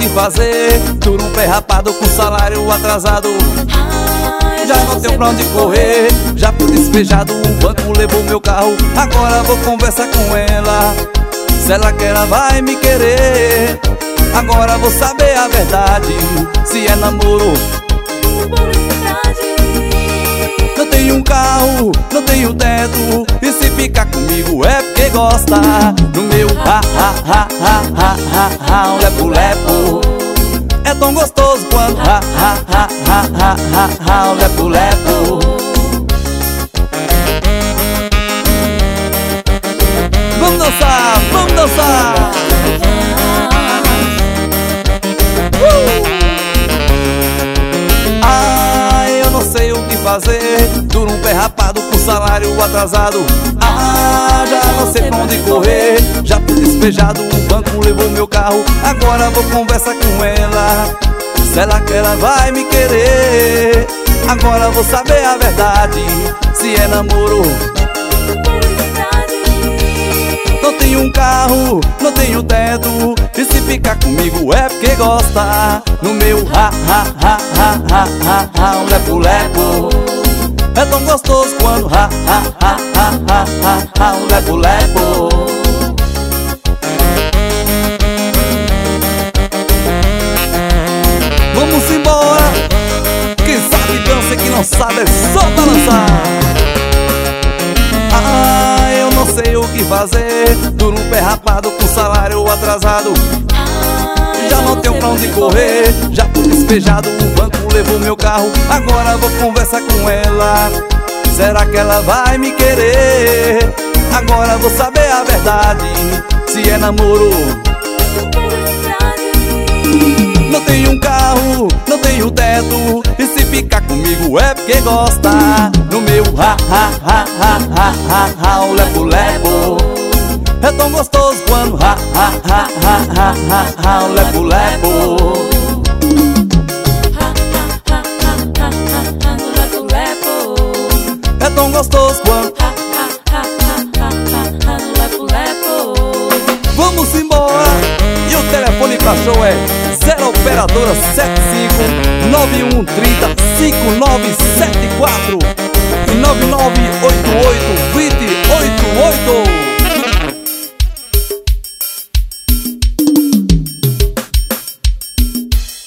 que fazer. Duro um pé rapado com salário atrasado. Já não tenho pra onde correr. Já fui despejado, o banco levou meu carro. Agora vou conversar com ela. Será que ela vai me querer? Agora vou saber a verdade, se é namoro. Não tenho um carro, não tenho teto, e se ficar comigo é porque gosta. No meu lepo-lepo, é tão gostoso quando lepo-lepo. Vamos dançar, vamos dançar. Ai, eu não sei o que fazer. Duro um pé rapado com salário atrasado. Já não sei pra onde correr. Já fui despejado, o banco levou meu carro. Agora vou conversar com ela. Será que ela vai me querer? Agora vou saber a verdade, se é namoro. Não tenho um carro, não tenho teto, e se ficar comigo é porque gosta. No meu lepo-lepo, é tão gostoso quando lepo-lepo. Vamos embora, quem sabe dança e quem não sabe é só balançar. Eu não sei o que fazer. Duro um pé rapado com salário atrasado. Já não tenho pra onde correr. Já fui despejado, o banco levou meu carro. Agora vou conversar com ela. Será que ela vai me querer? Agora vou saber a verdade, se é namoro. Não tenho um carro, não tenho teto, e se ficar comigo é porque gosta. No meu lepo-lepo, é tão gostoso quando lepo-lepo. É tão gostoso quando vamos embora. E o telefone pra show é 0 operadora 75 9130 5974.